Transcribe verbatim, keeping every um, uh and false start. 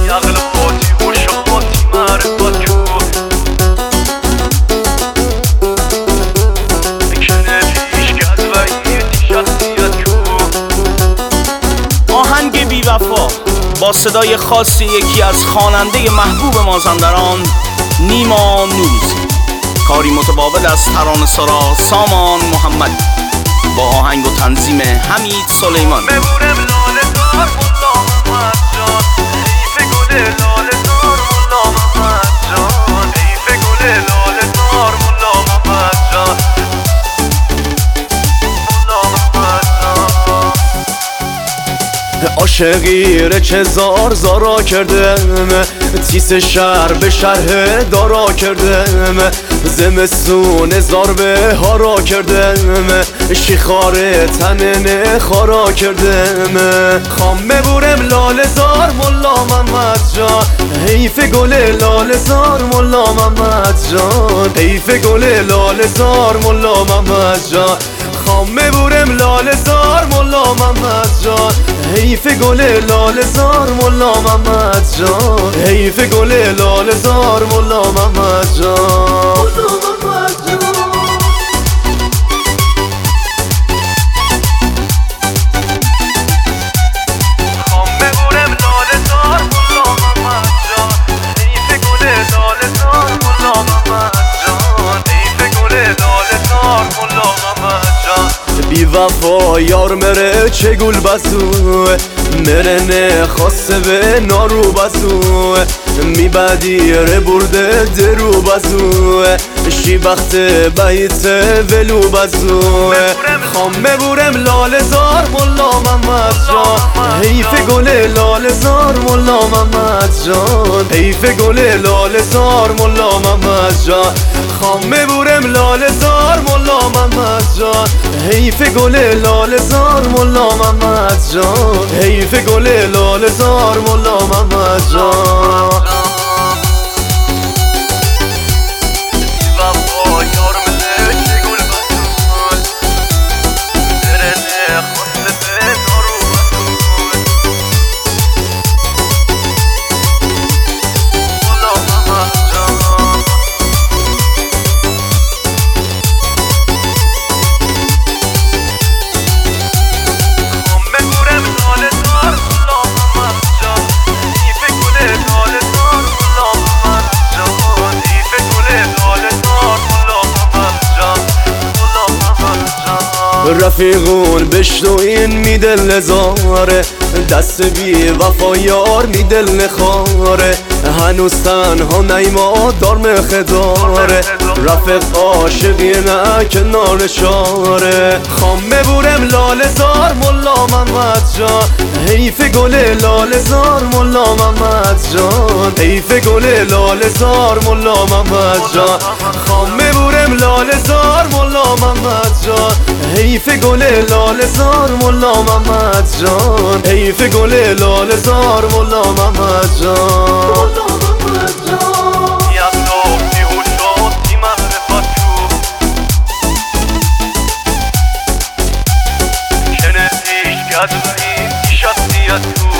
آهنگ بی وفا با صدای خاص یکی از خواننده محبوب مازندران، نیما نوروزی. کاری متبادل از ترانه‌سرا سامان محمدی با آهنگ و تنظیم حمید سلیمان. عاشقی چه زار زارا کردم، تیس شهر به شرح دارا کردم، زمستون زار به هارا کردم، شیخار تنن خارا کردم. خام ببورم لال زار ملا محمد جان، حیف گل لال زار ملا محمد جان، حیف گل لال زار ملا محمد جان. خام ببورم لال زار ملا محمد جان، حیف گل لال زار ملا محمد جان، حیف گل لال زار ملا محمد جان. خام ببورم لال زار ملا محمد جان، حیف گل لال زار ملا محمد جان، حیف گل لال زار ملا محمد جان. بی وفا یار مره چه گل بسو، مره نه خاصه به نارو بسو، می بدی ره برده درو بسو، شی بخت بیت ولو بسو. خام ببورم لال زار ملا محمد جان، حیف گل لال زار ملا محمد جان، حیف گل لال زار ملا محمد جان. خام ببورم لال زار ملا محمد جان، حیف گل لال زار ملا محمد جان، حیف گل لال زار ملا محمد جان. رفیقون بشنوین می دل نزاره، دست بی وفا یار می دل نخاره، هنوز تنها نیما دار مخداره، رفیق عاشقی نه کنار شاره. خام ببورم لال زار ملا محمد جان، حیف گل لال زار ملا محمد جان، حیف گل لال زار ملا محمد جان. خام ببورم لال زار ملا محمد جان، حیف گل لال زار ملا محمد جان، حیف گل لال زار ملا محمد جان. Yad vayim, shat yad